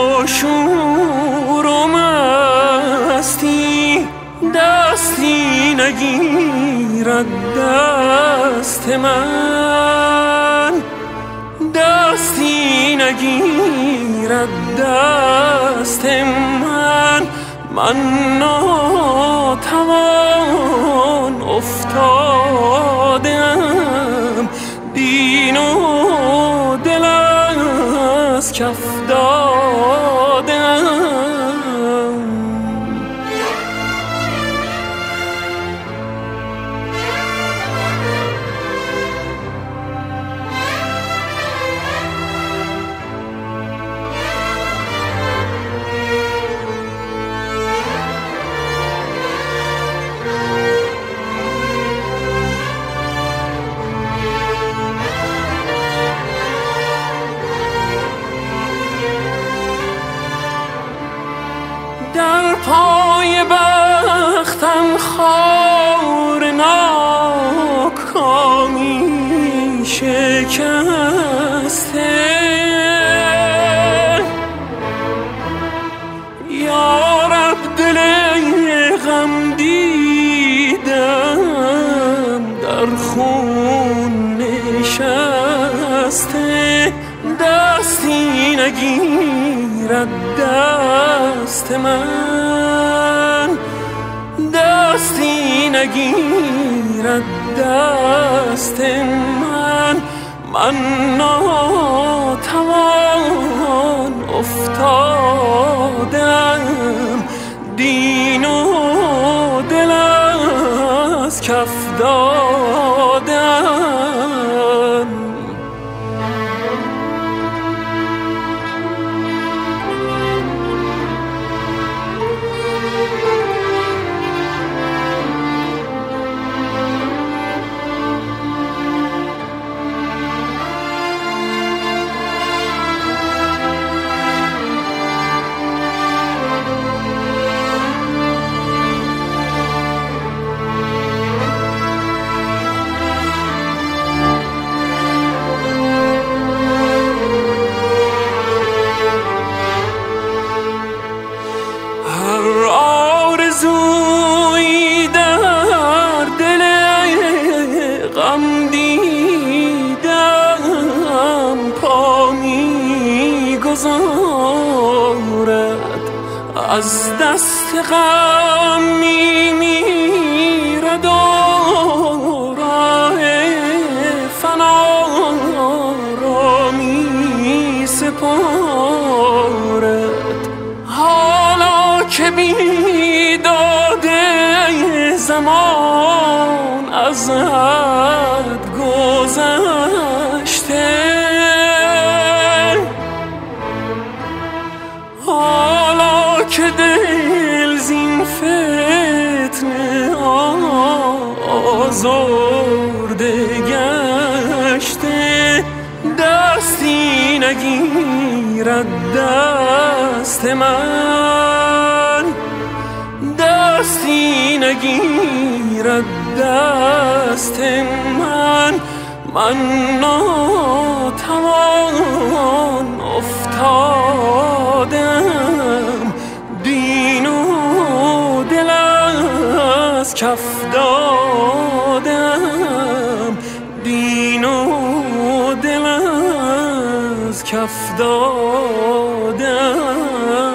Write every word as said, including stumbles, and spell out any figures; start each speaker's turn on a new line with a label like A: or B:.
A: با شور و مستی دستی نگیرد دست من، دستی نگیرد دست من. من ناتوان افتادم، دین و دل از کف دادم. در پای بختم خار ناکامی شکسته، یا رب دل غم دیدم در خون نشسته. دستی نگیرد دست من، دستی نگیرد دست من. من ناتوان افتادم، دین و دل از کف دادم. از دست غم می میرد و راه فنا را می سپارد. حالا که بیداده زمان از حد گذشته، که دل زین فتنه آزرده گشته. دستی نگیرد دست من، دستی نگیرد دست من. من ناتوان افتادم، دین و دل از کف دادم، دین و دل از کف دادم.